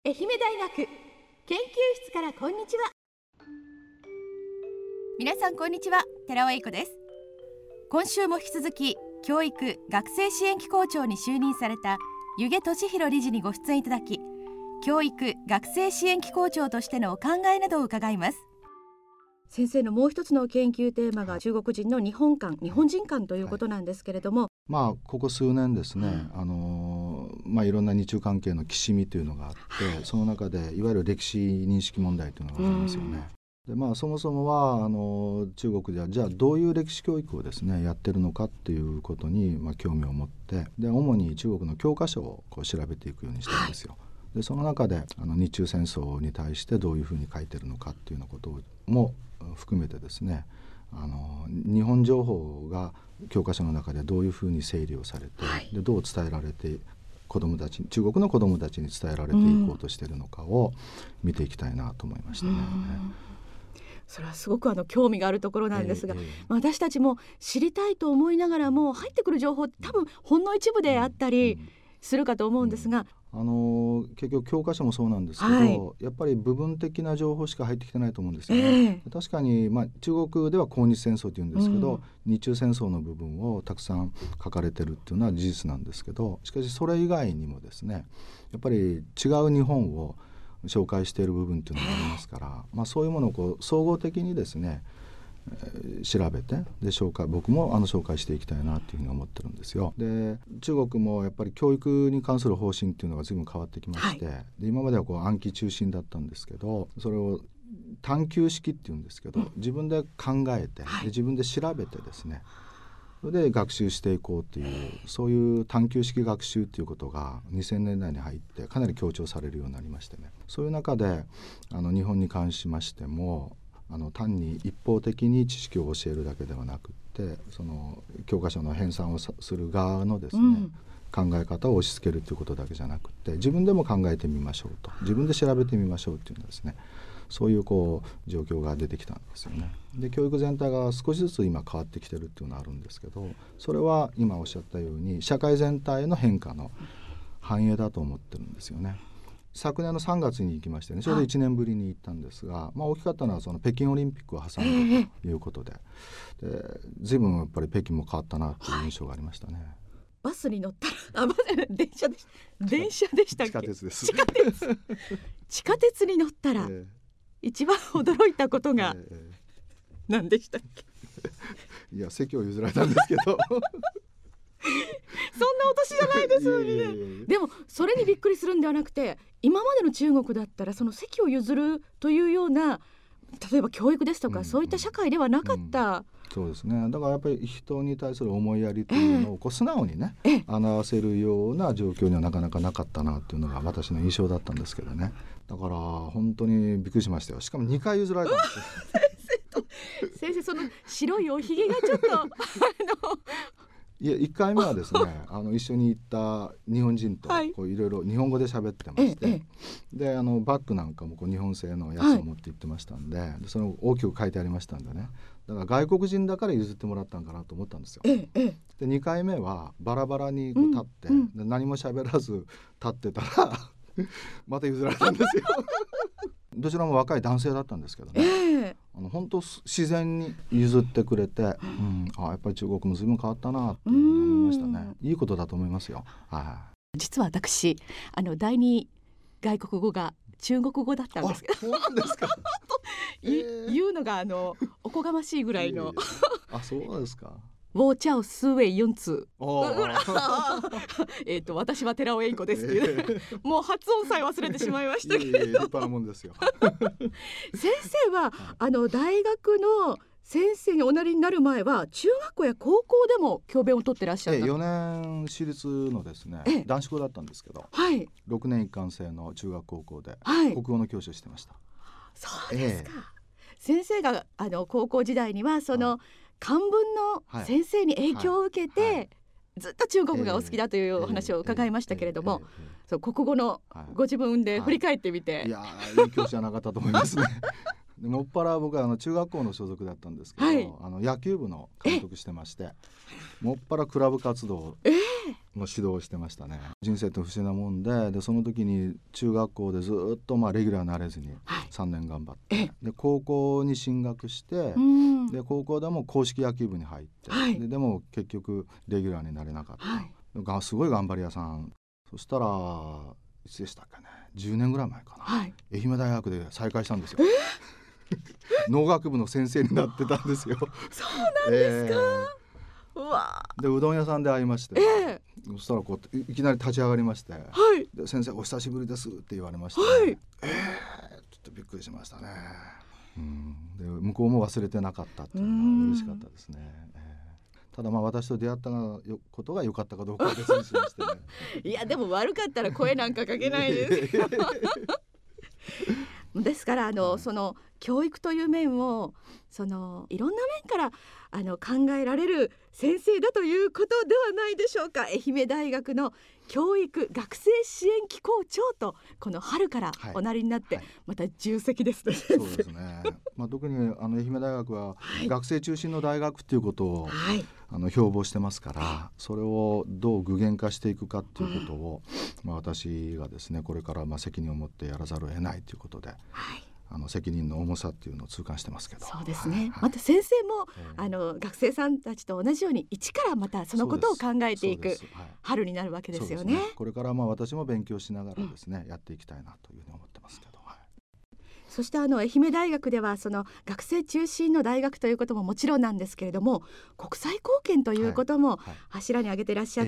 愛媛大学研究室からこんにちは。 皆さんこんにちは、寺尾英子です。今週も引き続き教育学生支援機構長に就任された弓削俊弘理事にご出演いただき、教育学生支援機構長としてのお考えなどを伺います。 先生のもう一つの研究テーマが中国人の日本人観ということなんですけれども、 ここ数年ですね、いろんな日中関係のきしみというのがあって、その中でいわゆる歴史認識問題というのがありますよね。でそもそもは中国ではじゃあどういう歴史教育をですねやってるのかっていうことに、興味を持って、で主に中国の教科書を調べていくようにしたんですよ。でその中で日中戦争に対してどういうふうに書いてるのかっていうようなことも含めてですね、日本情報が教科書の中でどういうふうに整理をされて、でどう伝えられて中国の子どもたちに伝えられていこうとしているのかを見ていきたいなと思いましたね。 それはすごく興味があるところなんですが、私たちも知りたいと思いながらも入ってくる情報って多分ほんの一部であったりするかと思うんですが、 結局教科書もそうなんですけど、やっぱり部分的な情報しか入ってきてないと思うんですよね。確かに、中国では抗日戦争というんですけど、日中戦争の部分をたくさん書かれてるっていうのは事実なんですけど、しかしそれ以外にもですね、やっぱり違う日本を紹介している部分っていうのがありますから、そういうものを総合的にですね、調べてで僕も紹介していきたいなというふうに思ってるんですよ。で中国もやっぱり教育に関する方針っていうのが随分変わってきまして、で今までは暗記中心だったんですけど、それを探究式っていうんですけど、自分で考えて、で自分で調べてですね、それで学習していこうという、そういう探究式学習ということが2000年代に入ってかなり強調されるようになりましてね、そういう中で日本に関しましても単に一方的に知識を教えるだけではなくって、その教科書の編纂をする側のですね、考え方を押し付けるということだけじゃなくて、自分でも考えてみましょうと、自分で調べてみましょうというのですね、そういう状況が出てきたんですよね。で教育全体が少しずつ今変わってきてるっていうのはあるんですけど、それは今おっしゃったように社会全体の変化の反映だと思ってるんですよね。昨年の3月に行きましてね、ちょうど1年ぶりに行ったんですが、大きかったのはその北京オリンピックを挟んだということで、随分やっぱり北京も変わったなという印象がありましたね。 バスに乗ったら電車でしたっけ？ 地下鉄です。 地下鉄に乗ったら、一番驚いたことが何でしたっけ？ いや席を譲られたんですけどそんなお年じゃないですよね。でもそれにびっくりするんではなくて、今までの中国だったらその席を譲るというような、例えば教育ですとか、そういった社会ではなかった、 そうですね。だからやっぱり人に対する思いやりというのを素直にね、表せるような状況にはなかなかなかったなというのが私の印象だったんですけどね。だから本当にびっくりしましたよ。しかも2回譲られたんですよ先生その白いおひげがちょっといや1回目はですね一緒に行った日本人といろいろ日本語で喋ってまして、でバッグなんかも日本製のやつを持って行ってましたんで、その大きく書いてありましたんでね、だから外国人だから譲ってもらったんかなと思ったんですよ。で2回目はバラバラに立って、で何も喋らず立ってたらまた譲られたんですよどちらも若い男性だったんですけどね、本当自然に譲ってくれて、やっぱり中国も随分変わったなと思いましたね。いいことだと思いますよ。 実は私第二外国語が中国語だったんですけど、 そうなんですか言うのがおこがましいぐらいのそうですか。 ウォーチャオスウェイユンツ私は寺尾英子ですっていう、もう発音さえ忘れてしまいましたけれど立派なもんですよ先生は大学の先生におなりになる前は中学校や高校でも教鞭を取ってらっしゃった。 4年私立のですね、男子校だったんですけど、6年一貫制の中学高校で国語の教師をしてました。 そうですか。先生が高校時代にはその、漢文の先生に影響を受けて、ずっと中国がお好きだというお話を伺いましたけれども、そう国語のご自分で振り返ってみて、 いやいい教師じゃなかったと思いますねでもっぱら僕は中学校の所属だったんですけど、野球部の監督してまして、もっぱらクラブ活動の指導をしてましたね。人生って不思議なもんで、その時に中学校でずっとレギュラーになれずに3年頑張って、で高校に進学して、で高校でも硬式野球部に入って、でも結局レギュラーになれなかった、すごい頑張り屋さん。そしたらいつでしたっけね、10年ぐらい前かな、愛媛大学で再会したんですよ。農学部の先生になってたんですよ。 そうなんですか。うわでうどん屋さんで会いまして、そしたらいきなり立ち上がりまして、で先生お久しぶりですって言われまして、ちょっとびっくりしましたね。で向こうも忘れてなかったっていうのは嬉しかったですね。ただ私と出会ったことが良かったかどうかは別にしましてね。 いやでも悪かったら声なんかかけないですよ。ですからその教育という面をいろんな面から考えられる先生だということではないでしょうか。愛媛大学の教育学生支援機構長とこの春からおなりになって、また重責ですね。 そうですね。特に愛媛大学は学生中心の大学ということを、標榜してますから、それをどう具現化していくかということを、私がですねこれから責任を持ってやらざるを得ないということで、責任の重さっていうのを痛感してますけど。 そうですね、また先生も、学生さんたちと同じように一からまたそのことを考えていく春になるわけですよね。 これから私も勉強しながらですね、やっていきたいなというふうに思ってますけど。 そして愛媛大学ではその学生中心の大学ということももちろんなんですけれども、国際貢献ということも柱に挙げていらっしゃって、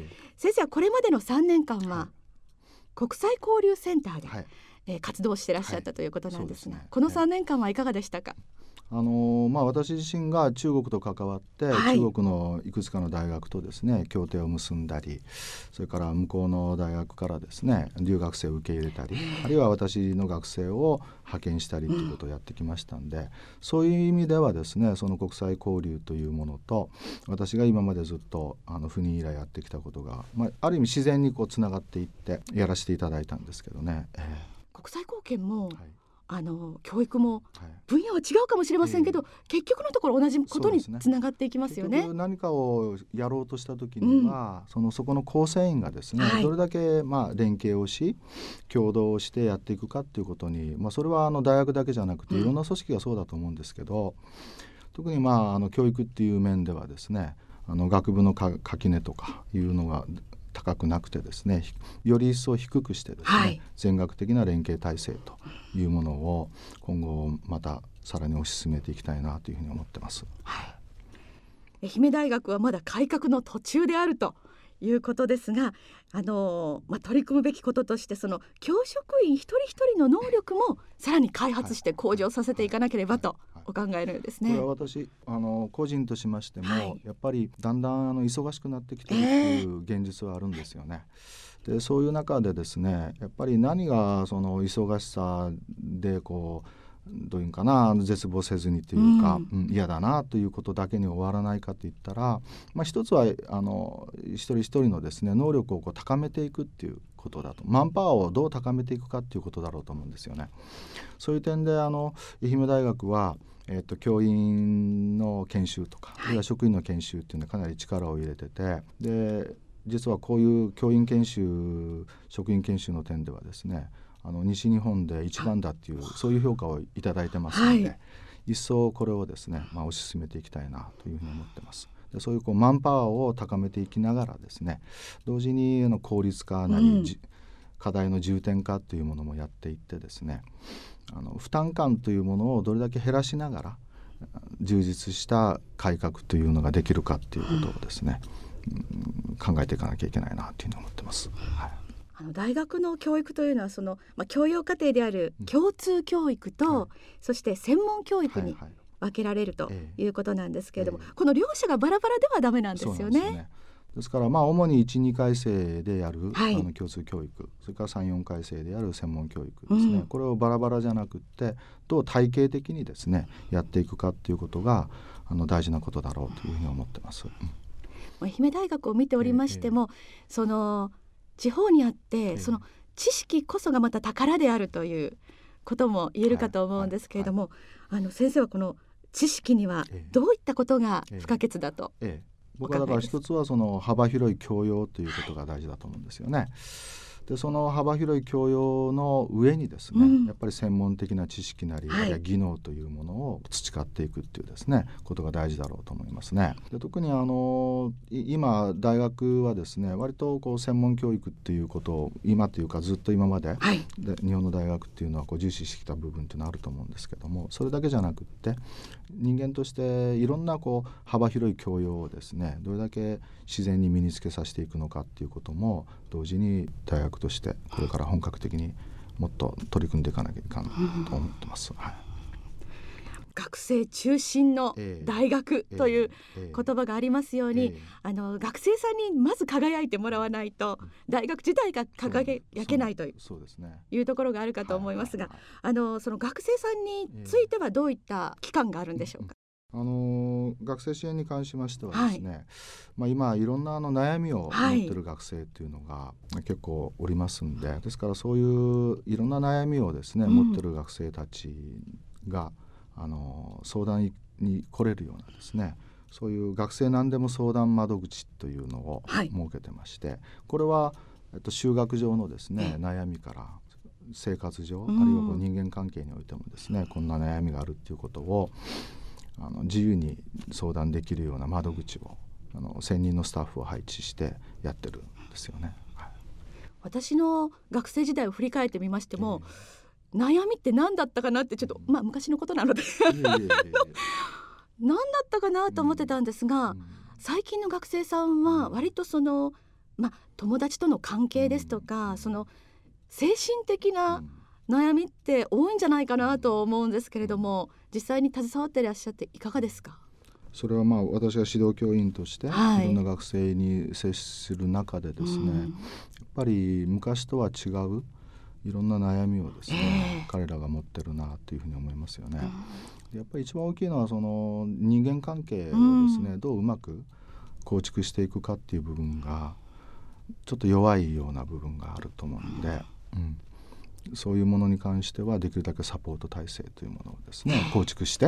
先生はこれまでの3年間は国際交流センターで、活動していらっしゃったということなんですが、この3年間はいかがでしたか。 私自身が中国と関わって、中国のいくつかの大学とですね協定を結んだり、それから向こうの大学からですね留学生を受け入れたり、あるいは私の学生を派遣したりということをやってきましたんで、そういう意味ではですねその国際交流というものと私が今までずっと赴任以来やってきたことが、ある意味自然につながっていってやらせていただいたんですけどね。 国際貢献も、教育も分野は違うかもしれませんけど、結局のところ同じことにつながっていきますよね。 結局何かをやろうとした時には、そこの構成員がですね、どれだけ連携をし共同をしてやっていくかっていうことに、それは大学だけじゃなくていろんな組織がそうだと思うんですけど、特に教育っていう面ではですね学部の垣根とかいうのが高くなくてですね、より一層低くしてですね、全学的な連携体制というものを今後またさらに推し進めていきたいなというふうに思ってます。 愛媛大学はまだ改革の途中であるということですが、取り組むべきこととしてその教職員一人一人の能力もさらに開発して向上させていかなければとお考えのようですね。 これは私個人としましても、やっぱりだんだん忙しくなってきているという現実はあるんですよね。でそういう中でですねやっぱり何がその忙しさでどういうかな絶望せずにというか、嫌だなということだけに終わらないかといったら、一つは一人一人のですね能力を高めていくっていうことだと、マンパワーをどう高めていくかっていうことだろうと思うんですよね。そういう点で愛媛大学は教員の研修とか、あるいは職員の研修っていうのはかなり力を入れてて、で実はこういう教員研修職員研修の点ではですね西日本で一番だっていうそういう評価をいただいてますので、一層これをですね推し進めていきたいなというふうに思ってます。でそういうマンパワーを高めていきながらですね同時に効率化なり、課題の重点化というものもやっていってですね負担感というものをどれだけ減らしながら充実した改革というのができるかということをですね、考えていかなきゃいけないなというふうに思ってます。 大学の教育というのは教養課程である共通教育と、そして専門教育に分けられるということなんですけれども、この両者がバラバラではダメなんですよね。 ですから主に 1,2 回生でやる、共通教育、それから 3,4 回生でやる専門教育ですね、これをバラバラじゃなくってどう体系的にですねやっていくかということが大事なことだろうというふうに思ってます。 愛媛大学を見ておりましても、その地方にあって、その知識こそがまた宝であるということも言えるかと思うんですけれども、先生はこの知識にはどういったことが不可欠だと僕はだから一つはその幅広い教養ということが大事だと思うんですよね。でその幅広い教養の上にですね、やっぱり専門的な知識なり、あるいは技能というものを培っていくっていうですねことが大事だろうと思いますね。で特に今大学はですね割とこう専門教育っていうことを今というかずっと今まで、で日本の大学っていうのはこう重視してきた部分っていうのはあると思うんですけども、それだけじゃなくって人間としていろんなこう幅広い教養をですねどれだけ自然に身につけさせていくのかっていうことも同時に大学としてこれから本格的にもっと取り組んでいかなきゃいかんと思ってます。 学生中心の大学という言葉がありますように、学生さんにまず輝いてもらわないと大学自体が輝けないというところがあるかと思いますが、その学生さんについてはどういった機関があるんでしょうか。 学生支援に関しましてはですね、今いろんな悩みを持っている学生っていうのが結構おりますんで、ですからそういういろんな悩みをですね、持っている学生たちが相談に来れるようなですね、そういう学生何でも相談窓口というのを設けてまして、これは、就学上のですね悩みから生活上、あるいは人間関係においてもですねこんな悩みがあるっていうことを自由に相談できるような窓口を専任のスタッフを配置してやってるんですよね。 私の学生時代を振り返ってみましても、悩みって何だったかなってちょっと、昔のことなので何だったかなと思ってたんですが、最近の学生さんは割とその、友達との関係ですとか、その精神的な悩みって多いんじゃないかなと思うんですけれども、実際に携わっていらっしゃっていかがですか。 それは私が指導教員としていろんな学生に接する中でですね、やっぱり昔とは違ういろんな悩みをですね、彼らが持ってるなというふうに思いますよね。やっぱり一番大きいのはその人間関係をですね、どううまく構築していくかっていう部分がちょっと弱いような部分があると思うんで、そういうものに関してはできるだけサポート体制というものをですね構築して、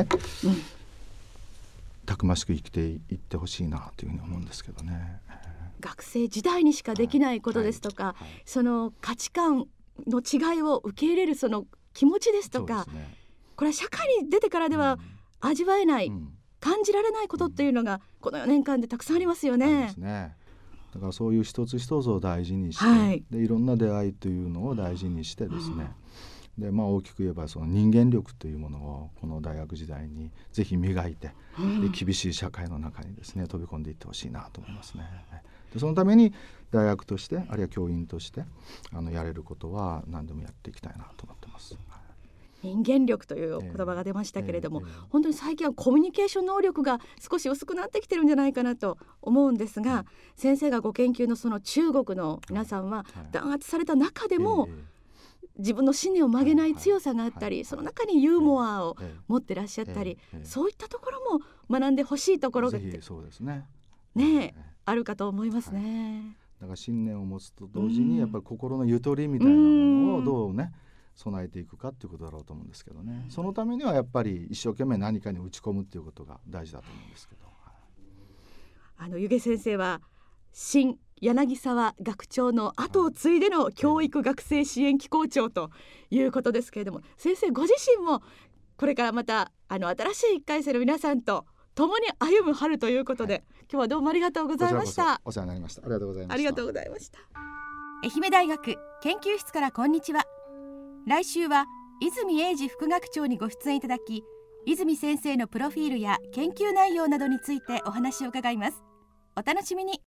たくましく生きていってほしいなというふうに思うんですけどね。 学生時代にしかできないことですとか、その価値観の違いを受け入れるその気持ちですとか、これは社会に出てからでは味わえない、感じられないことっていうのがこの4年間でたくさんありますよね。 だからそういう一つ一つを大事にして、でいろんな出会いというのを大事にしてですね、で大きく言えばその人間力というものをこの大学時代にぜひ磨いて、で厳しい社会の中にですね飛び込んでいってほしいなと思いますね。でそのために大学としてあるいは教員としてやれることは何でもやっていきたいなと思ってます。 人間力という言葉が出ましたけれども、本当に最近はコミュニケーション能力が少し薄くなってきてるんじゃないかなと思うんですが、先生がご研究のその中国の皆さんは弾圧された中でも自分の信念を曲げない強さがあったり、その中にユーモアを持ってらっしゃったり、そういったところも学んでほしいところがあるかと思いますね。 だから信念を持つと同時にやっぱり心のゆとりみたいなものをどうね備えていくかっていうことだろうと思うんですけどね。そのためにはやっぱり一生懸命何かに打ち込むっていうことが大事だと思うんですけど、 弓削先生は新柳沢学長の後を継いでの教育学生支援機構長ということですけれども、先生ご自身もこれからまた新しい1回生の皆さんと共に歩む春ということで、今日はどうもありがとうございました。 お世話になりました。ありがとうございました。 ありがとうございました。 愛媛大学研究室からこんにちは。来週は泉英二副学長にご出演いただき、泉先生のプロフィールや研究内容などについてお話を伺います。お楽しみに。